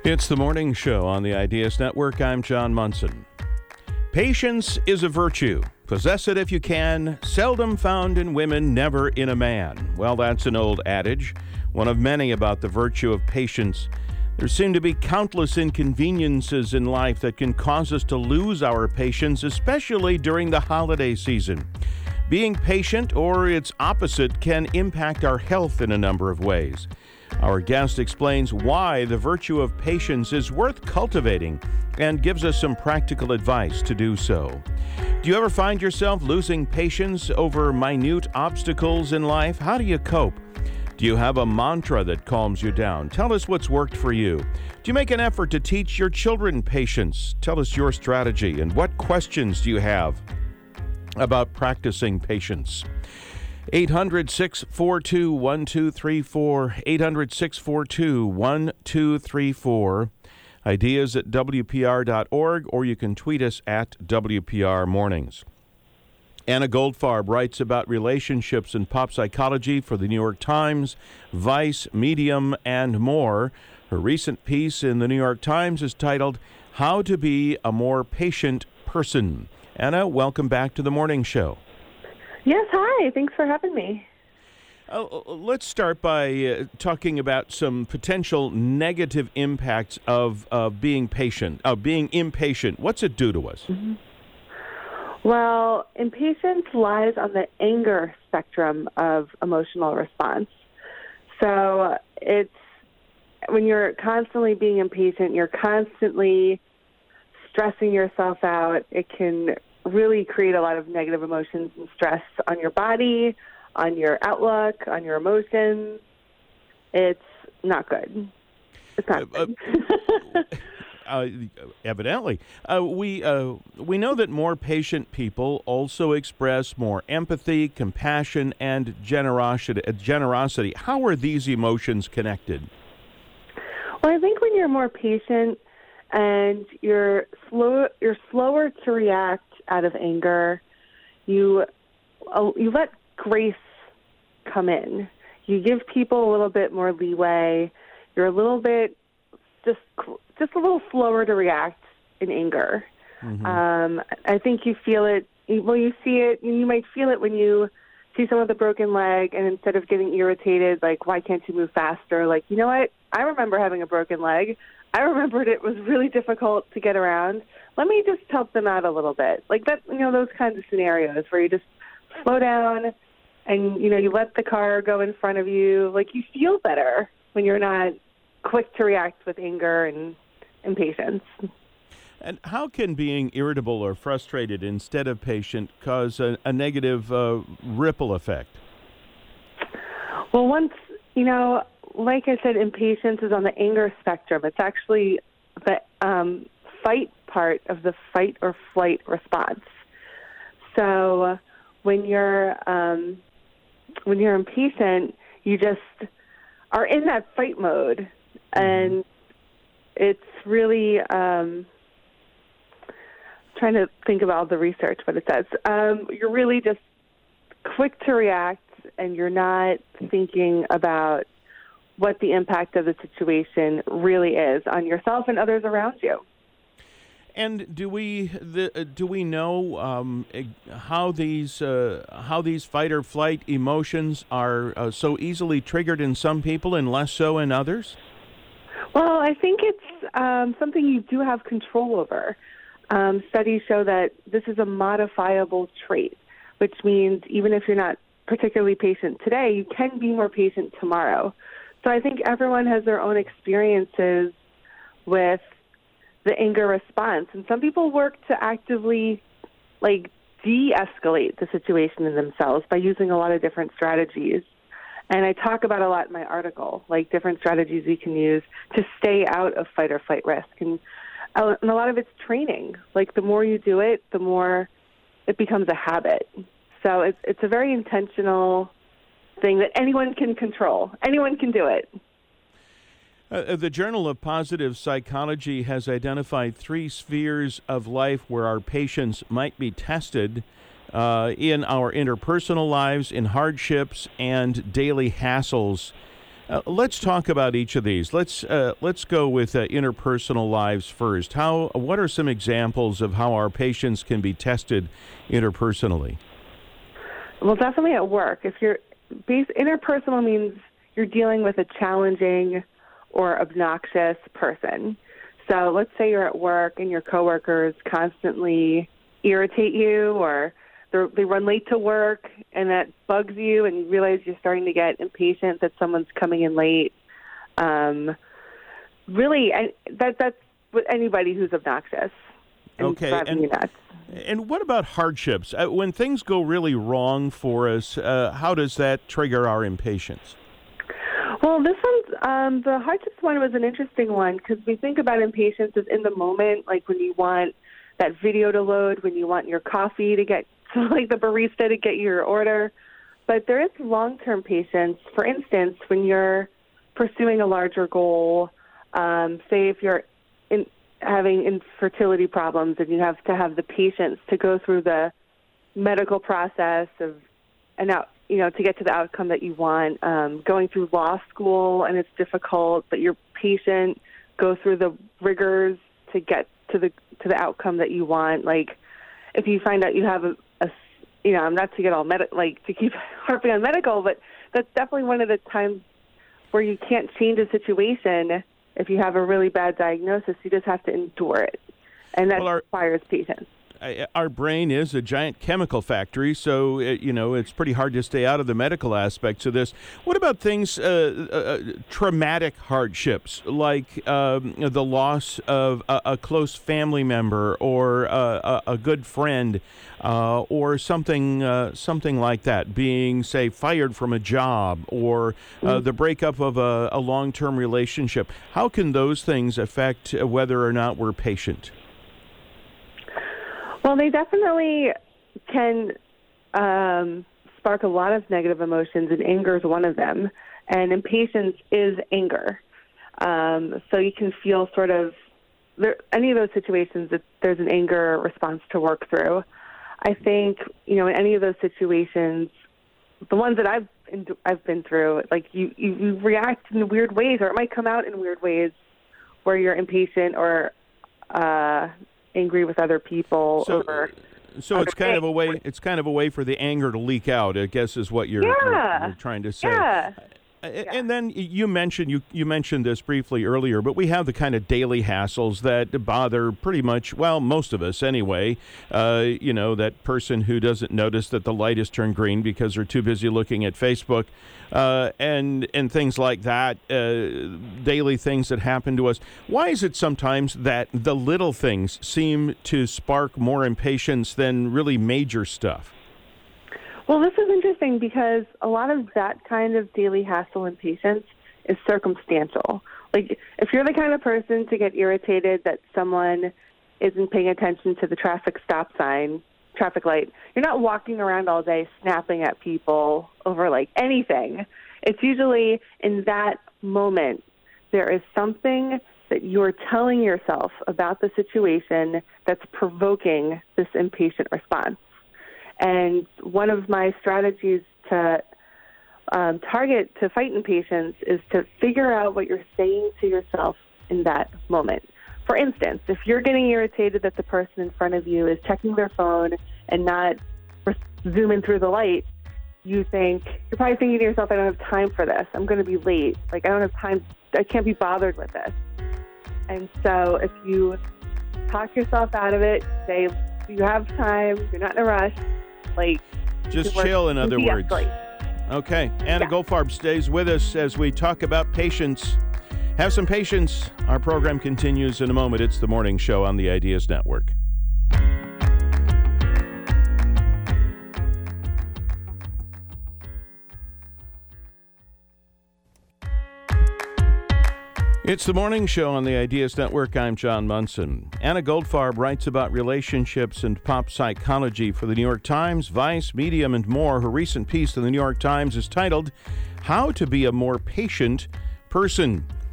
It's the morning show on the Ideas Network. I'm John Munson. Patience is a virtue. Possess it if you can. Seldom found in women, never in a man. Well, that's an old adage, one of many about the virtue of patience. There seem to be countless inconveniences in life that can cause us to lose our patience, especially during the holiday season. Being patient, or its opposite, can impact our health in a number of ways. Our guest explains why the virtue of patience is worth cultivating and gives us some practical advice to do so. Do you ever find yourself losing patience over minute obstacles in life? How do you cope? Do you have a mantra that calms you down? Tell us what's worked for you. Do you make an effort to teach your children patience? Tell us your strategy, and what questions do you have about practicing patience? 800-642-1234, 800-642-1234, ideas at WPR.org, or you can tweet us at WPR Mornings. Anna Goldfarb writes about relationships and pop psychology for the New York Times, Vice, Medium, and more. Her recent piece in the New York Times is titled, How to Be a More Patient Person. Anna, welcome back to the morning show. Yes, hi. Thanks for having me. Let's start by talking about some potential negative impacts of being impatient. What's it do to us? Mm-hmm. Well, impatience lies on the anger spectrum of emotional response. So it's when you're constantly being impatient, you're constantly stressing yourself out. It can really create a lot of negative emotions and stress on your body, on your outlook, on your emotions. It's not good. It's not good. Evidently. We know that more patient people also express more empathy, compassion, and generosity. How are these emotions connected? Well, I think when you're more patient and you're slower to react out of anger, you let grace come in. You give people a little bit more leeway. You're a little bit just a little slower to react in anger. Mm-hmm. I think you feel it. Well, you see it. You might feel it when you see someone with a broken leg, and instead of getting irritated, like, why can't you move faster? Like, you know what? I remember having a broken leg. I remembered it was really difficult to get around. Let me just help them out a little bit. Like that, those kinds of scenarios where you just slow down and, you let the car go in front of you. Like, you feel better when you're not quick to react with anger and impatience. And how can being irritable or frustrated instead of patient cause a negative ripple effect? Well, like I said, impatience is on the anger spectrum. It's actually the fight part of the fight or flight response. So when you're impatient, you just are in that fight mode, and it's really trying to think about the research, what it says. You're really just quick to react, and you're not thinking about what the impact of the situation really is on yourself and others around you. And do we know how these fight or flight emotions are so easily triggered in some people and less so in others? Well, I think it's something you do have control over. Studies show that this is a modifiable trait, which means even if you're not particularly patient today, you can be more patient tomorrow. So I think everyone has their own experiences with the anger response. And some people work to actively, de-escalate the situation in themselves by using a lot of different strategies. And I talk about a lot in my article, different strategies you can use to stay out of fight or flight risk. And a lot of it's training. The more you do it, the more it becomes a habit. So it's a very intentional thing that anyone can control. Anyone can do it. The Journal of Positive Psychology has identified 3 spheres of life where our patience might be tested in our interpersonal lives, in hardships, and daily hassles. Let's talk about each of these. Let's go with interpersonal lives first. What are some examples of how our patience can be tested interpersonally? Well, definitely at work. If interpersonal means you're dealing with a challenging or obnoxious person. So let's say you're at work and your coworkers constantly irritate you, or they run late to work, and that bugs you, and you realize you're starting to get impatient that someone's coming in late. Really, that's with anybody who's obnoxious. Okay, and what about hardships? When things go really wrong for us, how does that trigger our impatience? Well, this one's, the hardships one was an interesting one, because we think about impatience as in the moment, like when you want that video to load, when you want your coffee to get, like the barista to get your order. But there is long-term patience. For instance, when you're pursuing a larger goal, say if you're having infertility problems and you have to have the patience to go through the medical process to get to the outcome that you want, going through law school and it's difficult, but you're patient, go through the rigors to get to the outcome that you want. Like if you find out you have not to get all to keep harping on medical, but that's definitely one of the times where you can't change a situation. If you have a really bad diagnosis, you just have to endure it, and that requires patience. Our brain is a giant chemical factory, so it's pretty hard to stay out of the medical aspects of this. What about things, traumatic hardships, like the loss of a close family member or a good friend, or something like that, being, say, fired from a job, or the breakup of a long-term relationship? How can those things affect whether or not we're patient? Well, they definitely can spark a lot of negative emotions, and anger is one of them. And impatience is anger. So you can feel any of those situations that there's an anger response to work through. I think, in any of those situations, the ones that I've been through, like you react in weird ways, or it might come out in weird ways where you're impatient or angry with other people. So it's kind of a way. It's kind of a way for the anger to leak out, I guess, is what you're trying to say. Yeah. And then you mentioned this briefly earlier, but we have the kind of daily hassles that bother pretty much, most of us anyway. That person who doesn't notice that the light has turned green because they're too busy looking at Facebook, and things like that, daily things that happen to us. Why is it sometimes that the little things seem to spark more impatience than really major stuff? Well, this is interesting because a lot of that kind of daily hassle and patience is circumstantial. Like, if you're the kind of person to get irritated that someone isn't paying attention to the traffic light, you're not walking around all day snapping at people over, anything. It's usually in that moment there is something that you're telling yourself about the situation that's provoking this impatient response. And one of my strategies to target to fight impatience is to figure out what you're saying to yourself in that moment. For instance, if you're getting irritated that the person in front of you is checking their phone and not zooming through the light, you're probably thinking to yourself, I don't have time for this. I'm going to be late. I don't have time. I can't be bothered with this. And so if you talk yourself out of it, say, you have time, you're not in a rush, just chill, in other words. Okay. Anna Goldfarb stays with us as we talk about patience. Have some patience. Our program continues in a moment. It's the morning show on the Ideas Network. It's the morning show on the Ideas Network. I'm John Munson. Anna Goldfarb writes about relationships and pop psychology for the New York Times, Vice, Medium, and more. Her recent piece in the New York Times is titled, How to Be a More Patient Person.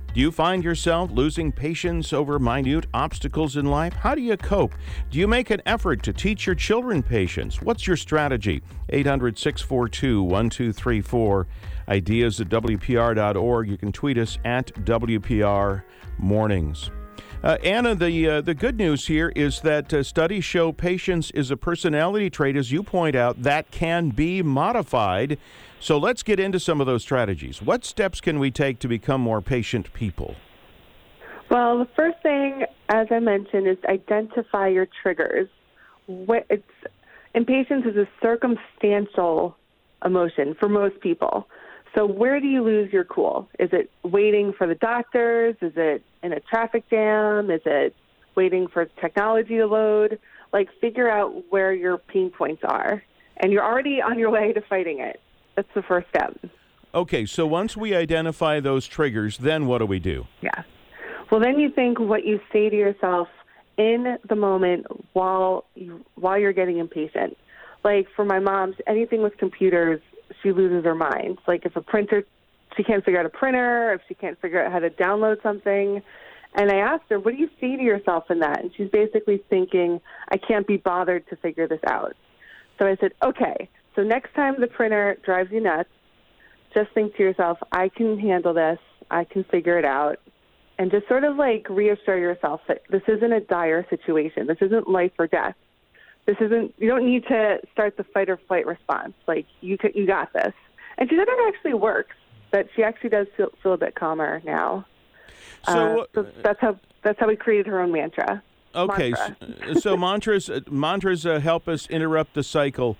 Do you find yourself losing patience over minute obstacles in life? How do you cope? Do you make an effort to teach your children patience? What's your strategy? 800-642-1234. Ideas at WPR.org. You can tweet us at WPR Mornings. Anna, the good news here is that studies show patience is a personality trait, as you point out, that can be modified. So let's get into some of those strategies. What steps can we take to become more patient people? Well, the first thing, as I mentioned, is identify your triggers. Impatience is a circumstantial emotion for most people. So where do you lose your cool? Is it waiting for the doctors? Is it in a traffic jam? Is it waiting for technology to load? Figure out where your pain points are. And you're already on your way to fighting it. That's the first step. Okay, so once we identify those triggers, then what do we do? Yeah. Well, then you think what you say to yourself in the moment while you're getting impatient. For my mom, anything with computers, she loses her mind. If a printer, she can't figure out a printer, if she can't figure out how to download something. And I asked her, what do you say to yourself in that? And she's basically thinking, I can't be bothered to figure this out. So I said, okay, so next time the printer drives you nuts, just think to yourself, I can handle this, I can figure it out. And just sort of reassure yourself that this isn't a dire situation. This isn't life or death. You don't need to start the fight or flight response. You got this. And she said it actually works, that she actually does feel a bit calmer now. So that's how we created her own mantra. Okay, so mantras help us interrupt the cycle.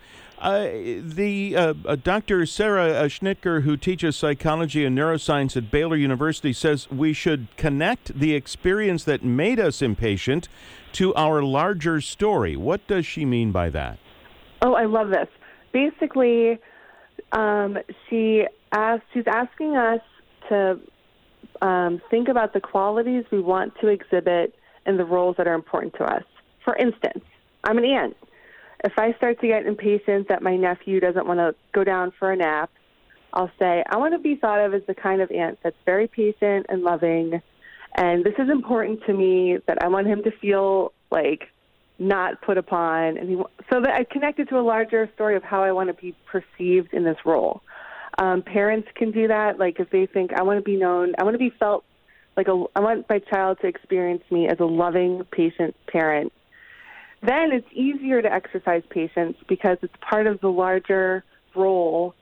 Dr. Sarah Schnitker, who teaches psychology and neuroscience at Baylor University, says we should connect the experience that made us impatient to our larger story. What does she mean by that? Oh, I love this. Basically, she's asking us to think about the qualities we want to exhibit and the roles that are important to us. For instance, I'm an aunt. If I start to get impatient that my nephew doesn't want to go down for a nap, I'll say, I want to be thought of as the kind of aunt that's very patient and loving, and this is important to me, that I want him to feel not put upon. So that I connect it to a larger story of how I want to be perceived in this role. Parents can do that, if they think, I want to be known, I want to be felt I want my child to experience me as a loving, patient parent. Then it's easier to exercise patience because it's part of the larger role,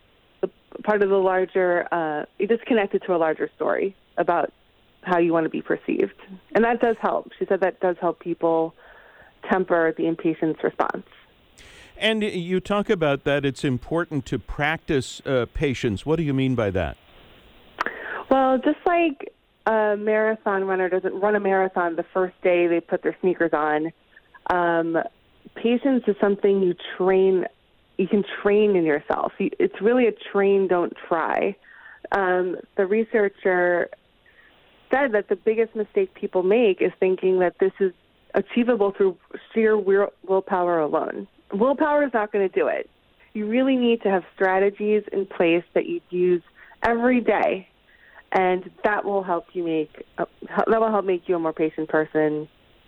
you're just connected to a larger story about how you want to be perceived. And that does help. She said that does help people temper the impatience response. And you talk about that it's important to practice patience. What do you mean by that? Well, just like a marathon runner doesn't run a marathon the first day they put their sneakers on, patience is something you can train in yourself. It's really a train, don't try. The researcher said that the biggest mistake people make is thinking that this is achievable through sheer willpower alone. Willpower is not going to do it. You really need to have strategies in place that you use every day, and that will help make you a more patient person.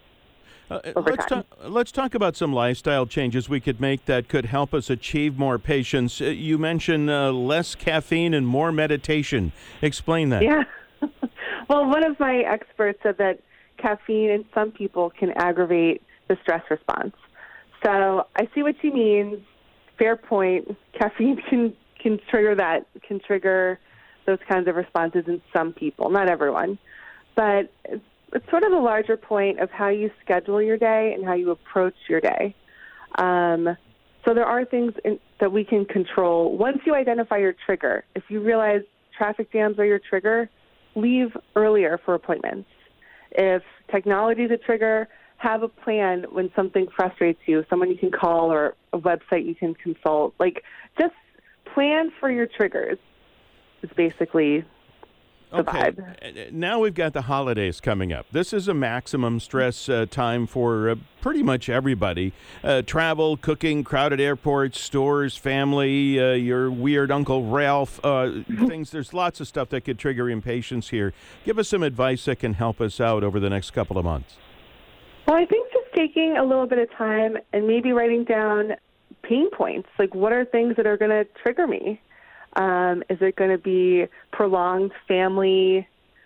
Let's talk about some lifestyle changes we could make that could help us achieve more patience. You mentioned less caffeine and more meditation. Explain that. Yeah. Well, one of my experts said that caffeine in some people can aggravate the stress response. So I see what she means. Fair point. Caffeine can trigger those kinds of responses in some people, not everyone. But it's sort of a larger point of how you schedule your day and how you approach your day. So there are things that we can control. Once you identify your trigger, if you realize traffic jams are your trigger, leave earlier for appointments. If technology is a trigger, have a plan when something frustrates you, someone you can call or a website you can consult. Just plan for your triggers is basically the Okay. vibe. Now we've got the holidays coming up. This is a maximum stress time for pretty much everybody. Travel, cooking, crowded airports, stores, family, your weird Uncle Ralph, things. There's lots of stuff that could trigger impatience here. Give us some advice that can help us out over the next couple of months. Well, I think just taking a little bit of time and maybe writing down pain points, like what are things that are going to trigger me? Is it going to be prolonged family,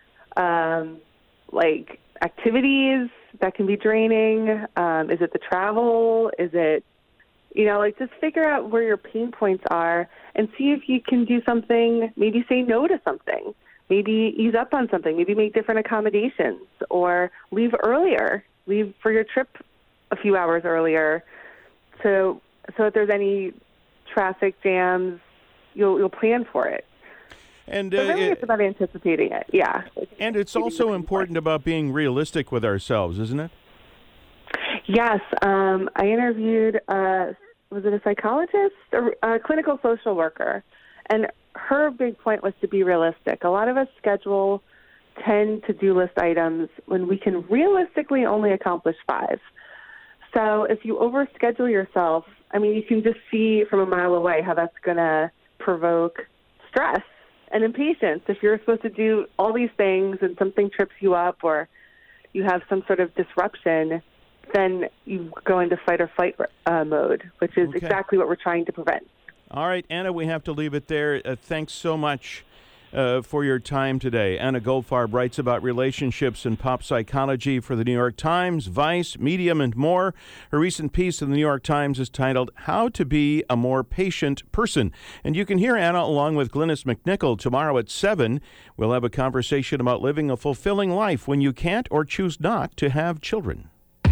like activities that can be draining? Is it the travel? Is it, like just figure out where your pain points are and see if you can do something, maybe say no to something, maybe ease up on something, maybe make different accommodations or leave earlier, leave for your trip a few hours earlier. So if there's any traffic jams, you'll plan for it. And really it's about anticipating it, yeah. And it's also important about being realistic with ourselves, isn't it? Yes. I interviewed, was it a psychologist or a clinical social worker? And her big point was to be realistic. A lot of us schedule 10 to-do list items when we can realistically only accomplish 5. So if you overschedule yourself, you can just see from a mile away how that's going to provoke stress and impatience. If you're supposed to do all these things and something trips you up or you have some sort of disruption, then you go into fight or flight mode, which is exactly what we're trying to prevent. All right, Anna, we have to leave it there. Thanks so much for your time today. Anna Goldfarb writes about relationships and pop psychology for the New York Times, Vice, Medium, and more. Her recent piece in the New York Times is titled How to Be a More Patient Person. And you can hear Anna along with Glynis McNichol tomorrow at 7. We'll have a conversation about living a fulfilling life when you can't or choose not to have children.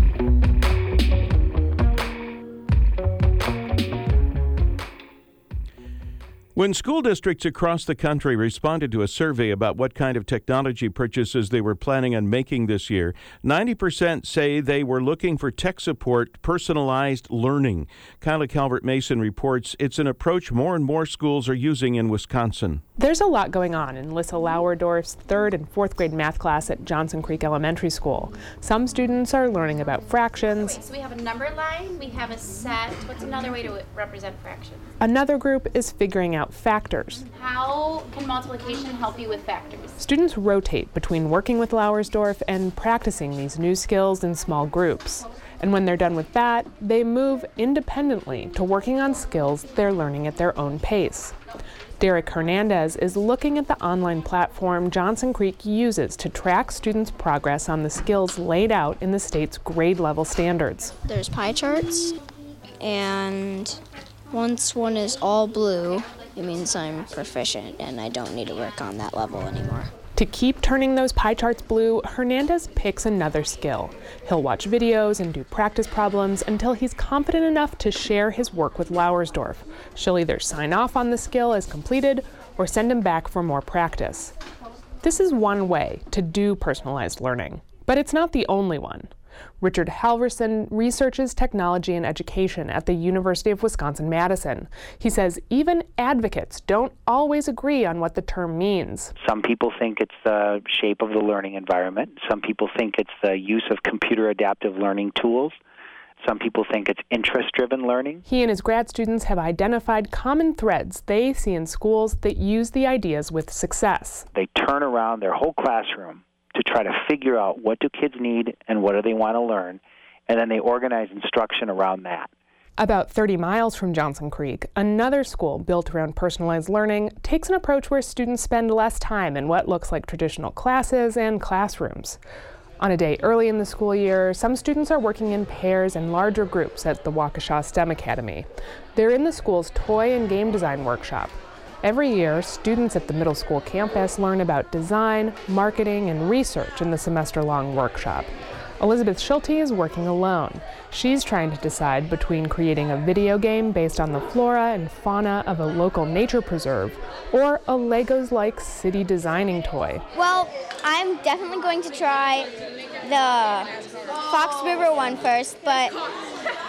When school districts across the country responded to a survey about what kind of technology purchases they were planning on making this year, 90% say they were looking for tech support, personalized learning. Kyla Calvert-Mason reports it's an approach more and more schools are using in Wisconsin. There's a lot going on in Lissa Lauerdorf's 3rd and 4th grade math class at Johnson Creek Elementary School. Some students are learning about fractions. So we have a number line, we have a set. What's another way to represent fractions? Another group is figuring out factors. How can multiplication help you with factors? Students rotate between working with Lauersdorf and practicing these new skills in small groups. And when they're done with that, they move independently to working on skills they're learning at their own pace. Derek Hernandez is looking at the online platform Johnson Creek uses to track students' progress on the skills laid out in the state's grade level standards. There's pie charts, and once one is all blue, it means I'm proficient and I don't need to work on that level anymore. To keep turning those pie charts blue, Hernandez picks another skill. He'll watch videos and do practice problems until he's confident enough to share his work with Lauersdorf. She'll either sign off on the skill as completed or send him back for more practice. This is one way to do personalized learning, but it's not the only one. Richard Halverson researches technology and education at the University of Wisconsin-Madison. He says even advocates don't always agree on what the term means. Some people think it's the shape of the learning environment. Some people think it's the use of computer adaptive learning tools. Some people think it's interest-driven learning. He and his grad students have identified common threads they see in schools that use the ideas with success. They turn around their whole classroom to try to figure out what do kids need and what do they want to learn, and then they organize instruction around that. About 30 miles from Johnson Creek, another school built around personalized learning takes an approach where students spend less time in what looks like traditional classes and classrooms. On a day early in the school year, some students are working in pairs and larger groups at the Waukesha STEM Academy. They're in the school's toy and game design workshop. Every year, students at the middle school campus learn about design, marketing, and research in the semester-long workshop. Elizabeth Schulte is working alone. She's trying to decide between creating a video game based on the flora and fauna of a local nature preserve or a Legos-like city designing toy. Well, I'm definitely going to try the Fox River one first, but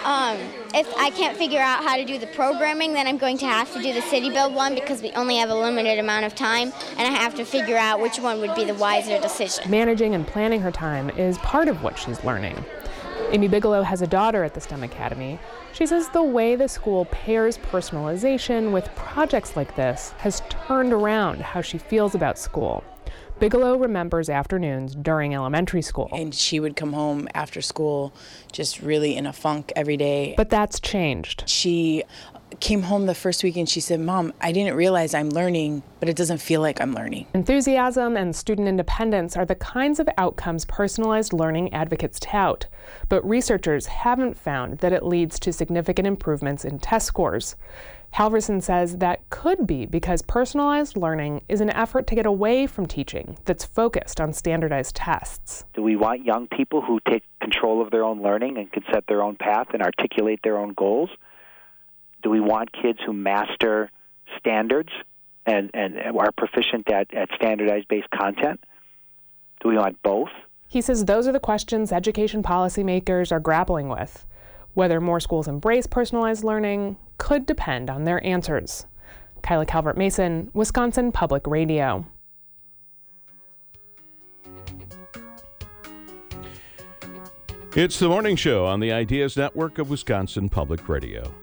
if I can't figure out how to do the programming, then I'm going to have to do the City Build one because we only have a limited amount of time, and I have to figure out which one would be the wiser decision. Managing and planning her time is part of what she's learning. Amy Bigelow has a daughter at the STEM Academy. She says the way the school pairs personalization with projects like this has turned around how she feels about school. Bigelow remembers afternoons during elementary school. And she would come home after school just really in a funk every day. But that's changed. She came home the first week and she said, "Mom, I didn't realize I'm learning, but it doesn't feel like I'm learning." Enthusiasm and student independence are the kinds of outcomes personalized learning advocates tout, but researchers haven't found that it leads to significant improvements in test scores. Halverson says that could be because personalized learning is an effort to get away from teaching that's focused on standardized tests. Do we want young people who take control of their own learning and can set their own path and articulate their own goals? Do we want kids who master standards and are proficient at standardized-based content? Do we want both? He says those are the questions education policymakers are grappling with. Whether more schools embrace personalized learning could depend on their answers. Kyla Calvert-Mason, Wisconsin Public Radio. It's the morning show on the Ideas Network of Wisconsin Public Radio.